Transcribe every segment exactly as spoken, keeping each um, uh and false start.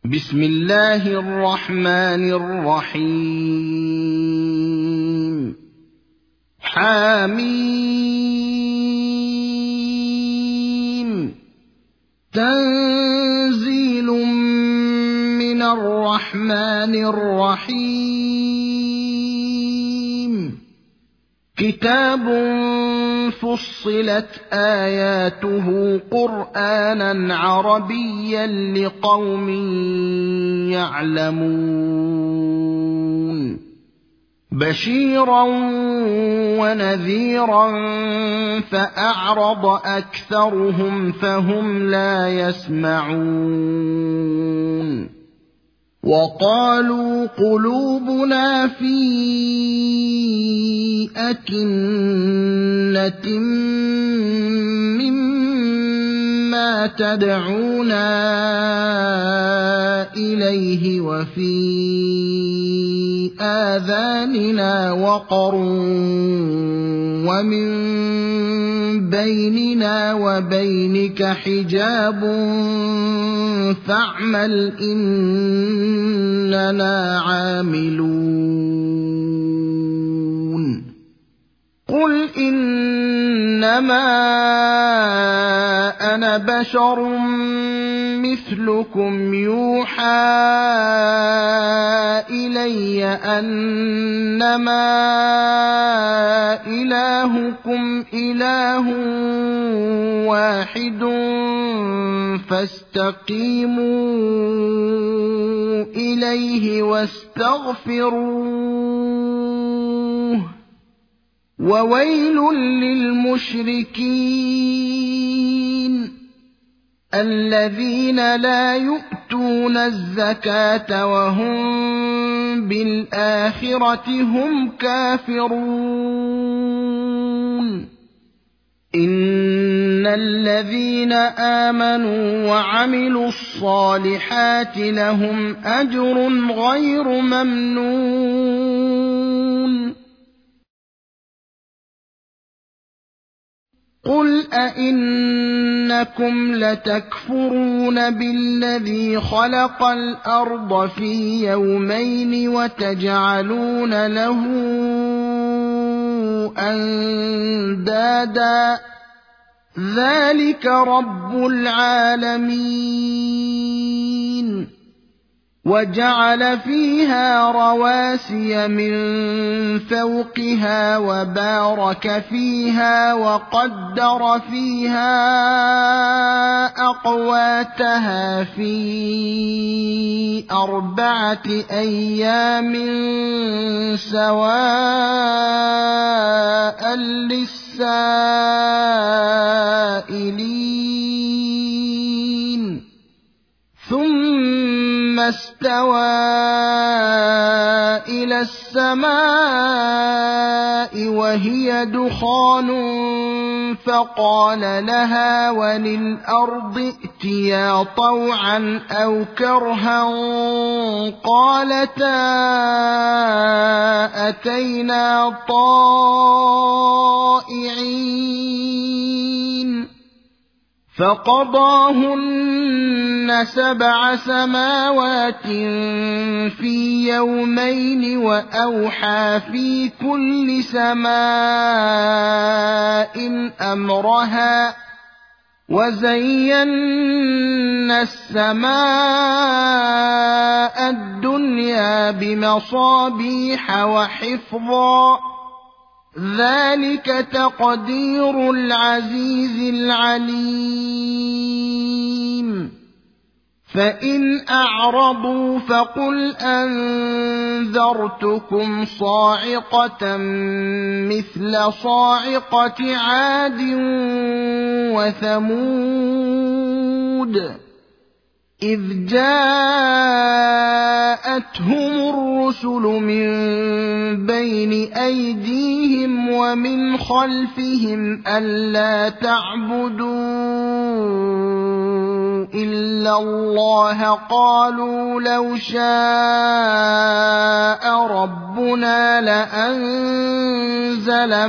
بسم الله الرحمن الرحيم حميم تنزيل من الرحمن الرحيم كتاب فصلت آياته قرآنا عربيا لقوم يعلمون بشيرا ونذيرا فأعرض أكثرهم فهم لا يسمعون وقالوا قلوبنا في أكنة مما تدعونا إليه وفي آذاننا وقر ومن بيننا وبينك حجاب فاعمل إننا عاملون قل إنما أنا بشر مثلكم يوحى إلي أنما إلهكم إله واحد فاستقيموا إليه واستغفروه وويل للمشركين الذين لا يؤتون الزكاة وهم بالآخرة هم كافرون إن الذين آمنوا وعملوا الصالحات لهم أجر غير ممنون قل أئنكم لتكفرون بالذي خلق الأرض في يومين وتجعلون له أندادا ذلك رب العالمين وجعل فيها رواسي من فوقها وبارك فيها وقدر فيها أقواتها في أربعة أيام سواء للسائلين ثم استوى إلى السماء وهي دخان فقال لها وللأرض ائتيا طوعا أو كرها قالتا أتينا طائعين فقضاهن سبع سماوات في يومين وأوحى في كل سماء أمرها وزينا السماء الدنيا بمصابيح وحفظا ذلك تقدير العزيز العليم فإن أعرضوا فقل أنذرتكم صاعقة مثل صاعقة عاد وثمود إذ جاءتهم الرسل من بين أيديهم ومن خلفهم ألا تعبدوا إلا الله قالوا لو شاء ربنا لأنزل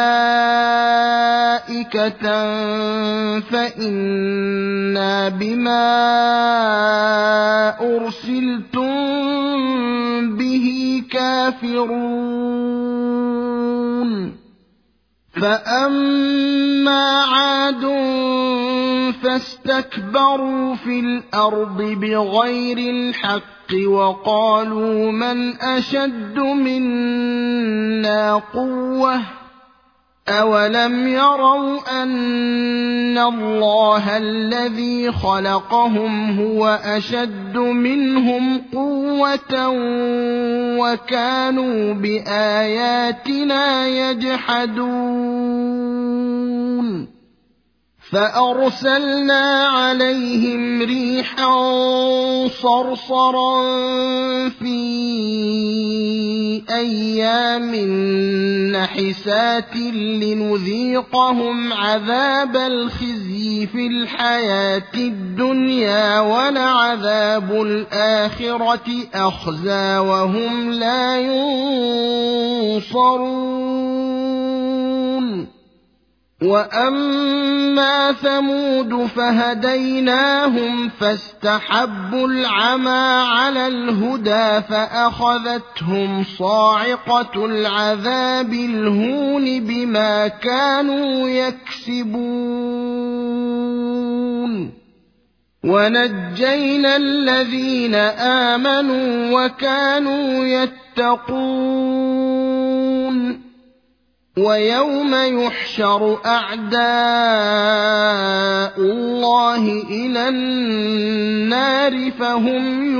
ملائكة فإنا بما أُرْسِلْتُم بِهِ كَافِرُونَ فَأَمَّا عَادٌ فَاسْتَكْبَرُوا فِي الْأَرْضِ بِغَيْرِ الْحَقِّ وَقَالُوا مَنْ أَشَدُّ مِنَّا قُوَّةً أَوَلَمْ يَرَوْا أَنَّ اللَّهَ الَّذِي خَلَقَهُمْ هُوَ أَشَدُّ مِنْهُمْ قُوَّةً وَكَانُوا بِآيَاتِنَا يَجْحَدُونَ فَأَرْسَلْنَا عَلَيْهِمْ رِيحًا صَرْصَرًا فِي أَيَّامٍ نَحِسَاتٍ لِنُذِيقَهُمْ عَذَابَ الْخِزْيِ فِي الْحَيَاةِ الدُّنْيَا وَلَعَذَابُ الْآخِرَةِ أَخْزَىٰ وَهُمْ لَا يُنصَرُونَ وَأَمَّا ثَمُودُ فَهَدَيْنَاهُمْ فَاسْتَحَبُّوا الْعَمَىٰ عَلَى الْهُدَىٰ فَأَخَذَتْهُمْ صَاعِقَةُ الْعَذَابِ الْهُونِ بِمَا كَانُوا يَكْسِبُونَ وَنَجَّيْنَا الَّذِينَ آمَنُوا وَكَانُوا يَتَّقُونَ وَيَوْمَ يُحْشَرُ أَعْدَاءُ اللَّهِ إِلَى النَّارِ فَهُمْ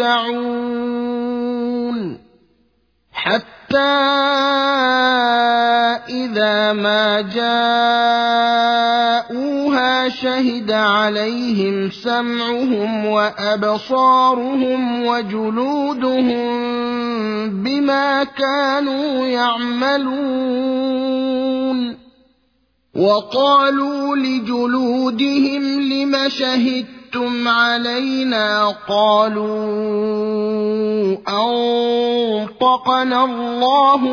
يُوزَعُونَ حَتَّىٰ إِذَا مَا جَاءُوهَا شَهِدَ عَلَيْهِمْ سَمْعُهُمْ وَأَبْصَارُهُمْ وَجُلُودُهُم بِمَا كَانُوا يَعْمَلُونَ وَقَالُوا لِجُلُودِهِمْ لِمَ شَهِدتُّمْ عَلَيْنَا قَالُوا أَنطَقَنَا اللَّهُ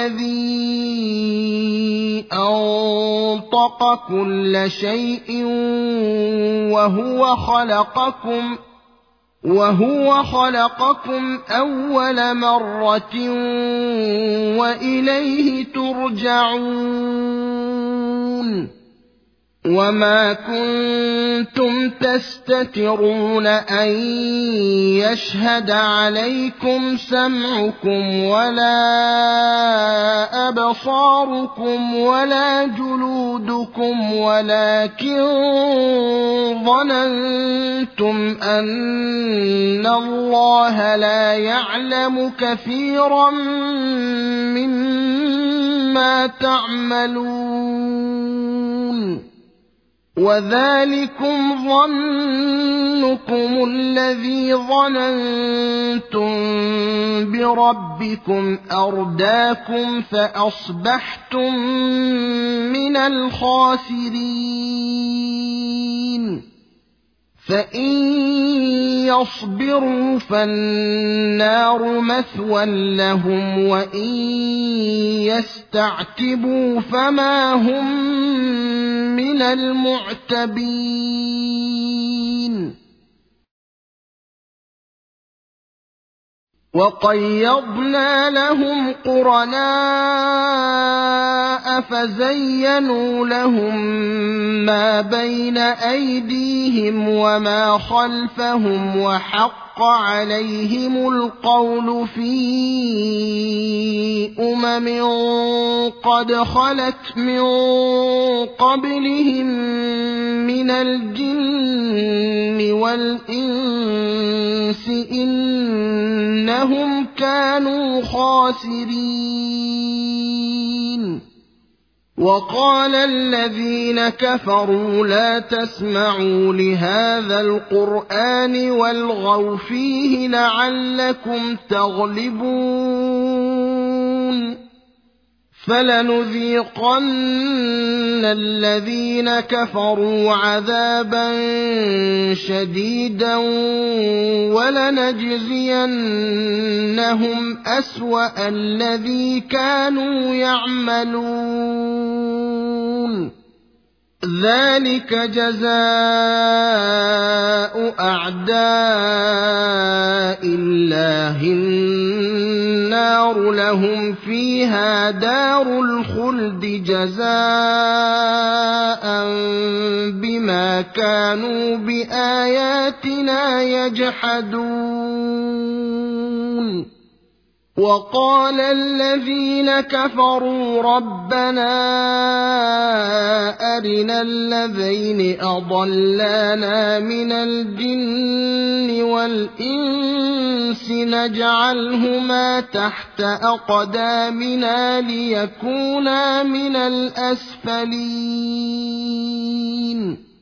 الَّذِي أَنطَقَ كُلَّ شَيْءٍ وَهُوَ خَلَقَكُمْ وَهُوَ خَلَقَكُمْ أَوَّلَ مَرَّةٍ وَإِلَيْهِ تُرْجَعُونَ وَمَا كُنتُمْ تَسْتَتِرُونَ أَن يَشْهَدَ عَلَيْكُمْ سَمْعُكُمْ وَلَا أَبْصَارُكُمْ وَلَا جُلُودُكُمْ وَلَٰكِن ظَنَنتُمْ أَنَّ اللَّهَ لَا يَعْلَمُ كَثِيرًا مِّمَّا تَعْمَلُونَ وَذَٰلِكُمْ ظَنُّكُمُ الَّذِي ظَنَنتُم بِرَبِّكُمْ أَرْدَاكُمْ فَأَصْبَحْتُم مِّنَ الْخَاسِرِينَ فَإِن يَصْبِرُوا فَالنَّارُ مَثْوًى لَّهُمْ وَإِن يَسْتَعْتِبُوا فَمَا هُم مِّنَ الْمُعْتَبِينَ وَقَيَّضْنَا لَهُمْ قُرَنَاءَ فَزَيَّنُوا لَهُم مَّا بَيْنَ أَيْدِيهِمْ وَمَا خَلْفَهُمْ وَحَقَّ عَلَيْهِمُ الْقَوْلُ فِي أُمَمٍ قَدْ خَلَتْ مِن قَبْلِهِم مِّنَ الْجِنِّ وَالْإِنسِ إِنَّهُمْ كَانُوا خَاسِرِينَ وَقَالَ الَّذِينَ كَفَرُوا لَا تَسْمَعُوا لِهَٰذَا الْقُرْآنِ وَالْغَوْا فِيهِ لَعَلَّكُمْ تَغْلِبُونَ فَلَنُذِيقَنَّ الَّذِينَ كَفَرُوا عَذَابًا شَدِيدًا وَلَنَجْزِيَنَّهُمْ أَسْوَأَ الَّذِي كَانُوا يَعْمَلُونَ ذَلِكَ جَزَاءُ أَعْدَاءِ الله النار لهم فيها دار الخلد جزاء بما كانوا بآياتنا يجحدون وقال الذين كفروا ربنا أرنا الذين أضلانا من الجن والإنس نجعلهما تحت أقدامنا ليكونا من الأسفلين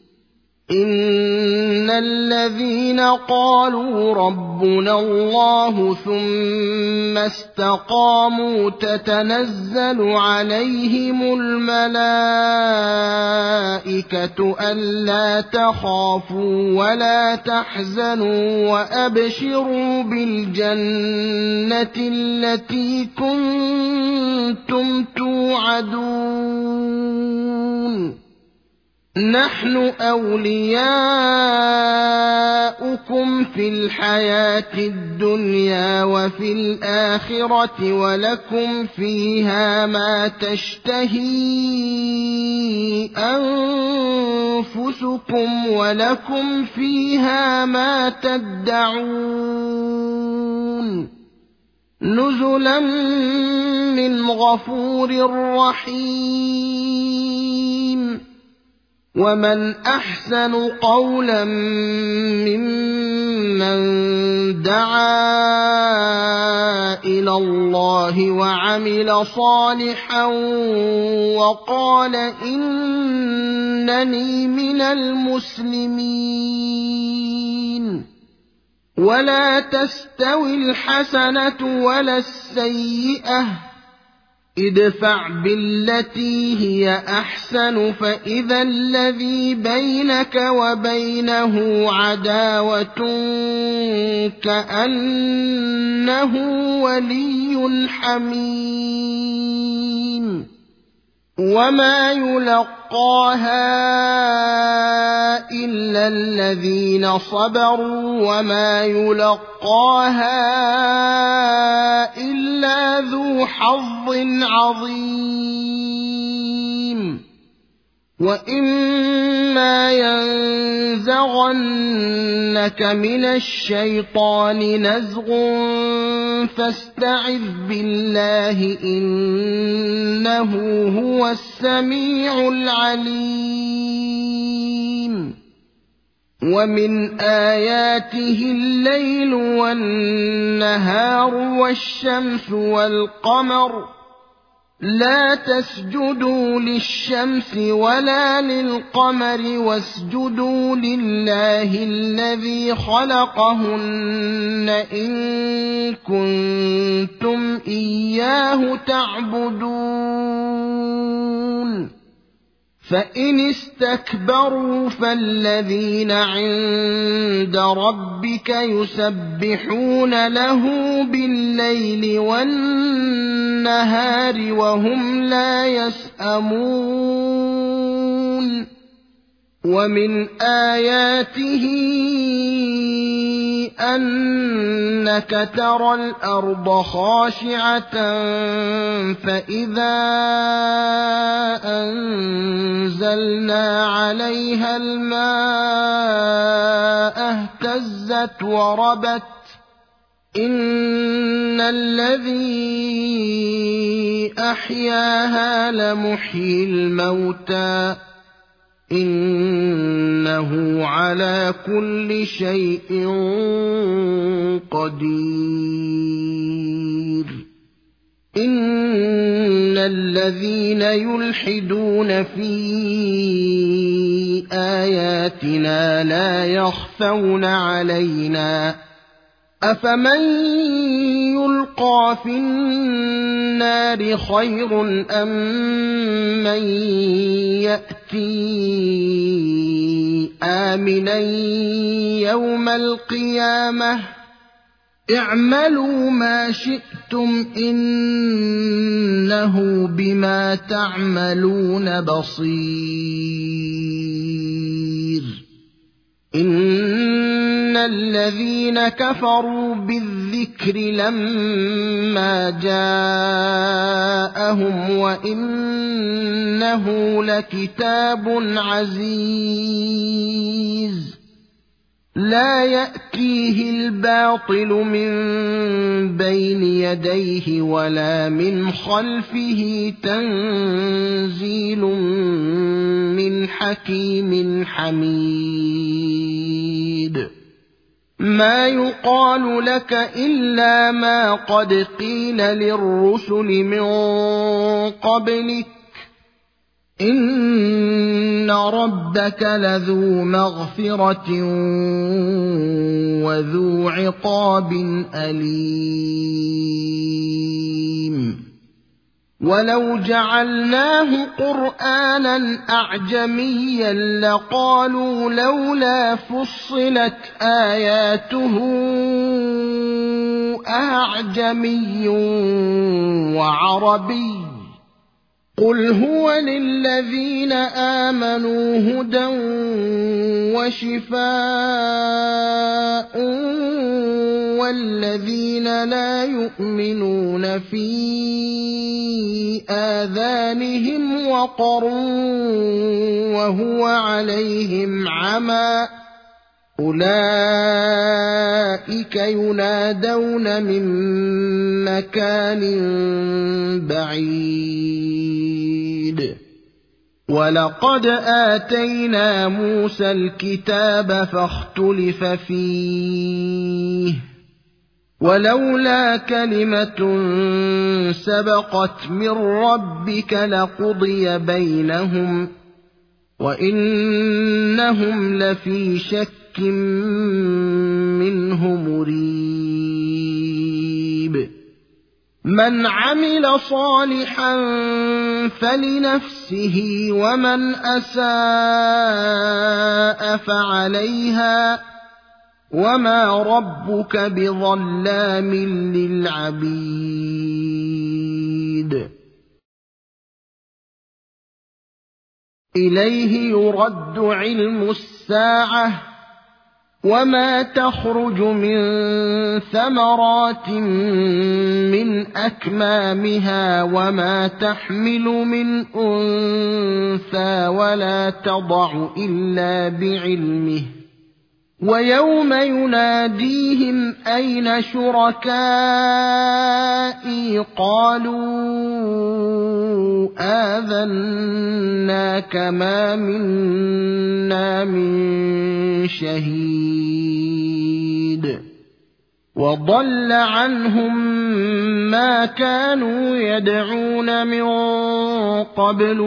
إن الذين قالوا ربنا الله ثم استقاموا تتنزل عليهم الملائكة ألا تخافوا ولا تحزنوا وأبشروا بالجنة التي كنتم توعدون نحن أولياؤكم في الحياة الدنيا وفي الآخرة ولكم فيها ما تشتهي أنفسكم ولكم فيها ما تدعون نزلا من غفور رحيم ومن أحسن قولا ممن دعا إلى الله وعمل صالحا وقال إنني من المسلمين ولا تستوي الحسنة ولا السيئة ادفع بالتي هي أحسن فإذا الذي بينك وبينه عداوة كأنه ولي حميم وما يلقاها إلا الذين صبروا وما يلقاها إلا ذو حظ عظيم وإما ينزغنك من الشيطان نزغ فاستعذ بالله إنه هو السميع العليم ومن آياته الليل والنهار والشمس والقمر لا تسجدوا للشمس ولا للقمر واسجدوا لله الذي خلقهن إن كنتم إياه تعبدون فإن استكبروا فالذين عند ربك يسبحون له بالليل والنهار وهم لا يسأمون ومن آياته أنك ترى الأرض خاشعة فإذا أنزلنا عليها الماء اهتزت وربت إن الذي أحياها لمحيي الموتى إنه على كل شيء قدير إن الذين يلحدون في آياتنا لا يخفون علينا أفمن يلقى في النار خير أم من يأتي آمنا يوم القيامة اعملوا ما شئتم إنه بما تعملون بصير إن الذين كفروا بالذكر لما جاءهم وإنه لكتاب عزيز لا يأتيه الباطل من بين يديه ولا من خلفه تنزيل من حكيم حميد ما يقال لك إلا ما قد قيل للرسل من قبلك إن ربك لذو مغفرة وذو عقاب أليم ولو جعلناه قرآنا أعجميا لقالوا لولا فصلت آياته أعجمي وعربي قل هو للذين آمنوا هدى وشفاء والذين لا يؤمنون في آذانهم وقر وهو عليهم عمى أولئك ينادون من مكان بعيد ولقد آتينا موسى الكتاب فاختلف فيه ولولا كلمة سبقت من ربك لقضي بينهم وإنهم لفي شك منه مريب من عمل صالحا فلنفسه ومن أساء فعليها وما ربك بظلام للعبيد إليه يرد علم الساعة وما تخرج من ثمرات من أكمامها وما تحمل من أنثى ولا تضع إلا بعلمه ويوم يناديهم أين شركائي قالوا آذناك ما منا من شهيد وضل عنهم ما كانوا يدعون من قبل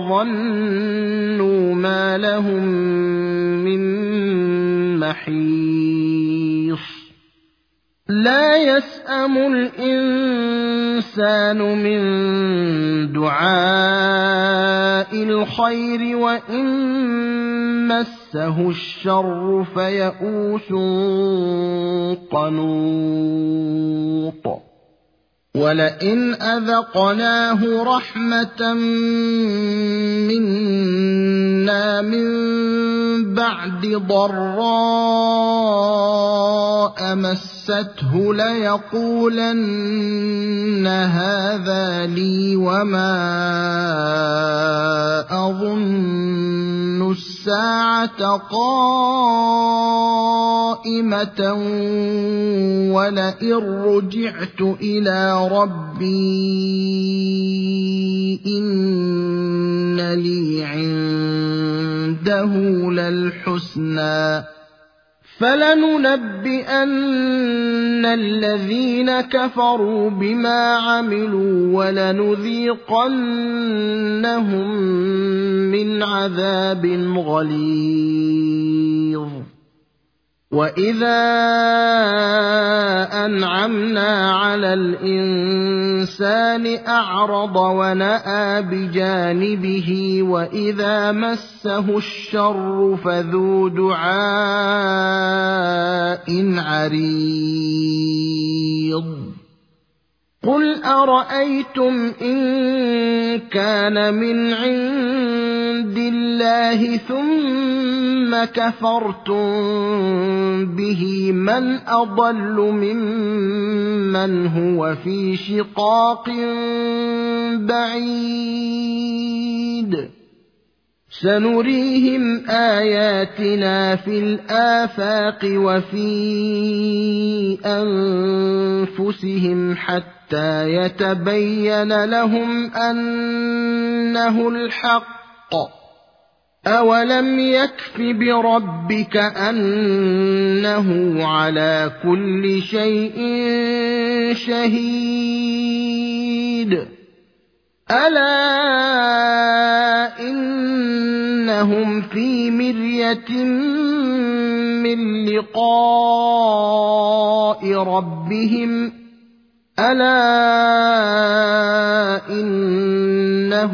وظنوا ما لهم من محيص لا يسأم الإنسان من دعاء الخير وإن مسه الشر فيئوس قنوط ولئن أذقناه رحمة منا من بعد ضراء مسته ليقولن هذا لي وما أظن الساعة قائمة ولئن رجعت إلى ربي إن لي عنده للحسنى فلننبئن الذين كفروا بما عملوا ولنذيقنهم من عذاب غليظ وإذا أنعمنا على الإنسان أعرض ونأى بجانبه وإذا مسه الشر فذو دعاء عريض قل أرأيتم إن كان من عند عِندِ اللَّهِ ثُمَّ كَفَرْتُم بِهِ مَنْ أَضَلُّ مِمَّنْ هُوَ فِي شِقَاقٍ بَعِيدٍ سَنُرِيهِمْ آيَاتِنَا فِي الْآفَاقِ وَفِي أَنفُسِهِمْ حَتَّى يَتَبَيَّنَ لَهُمْ أَنَّهُ الْحَقُّ ۗ أَوَلَمْ يَكْفِ بِرَبِّكَ أَنَّهُ عَلَىٰ كُلِّ شَيْءٍ شَهِيدٌ أَلَا إِنَّهُمْ فِي مِرْيَةٍ مِّن لِّقَاءِ رَبِّهِمْ أَلَا إِنَّهُ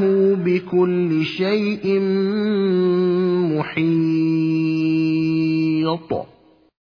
بِكُلِّ شَيْءٍ مُّحِيطٌ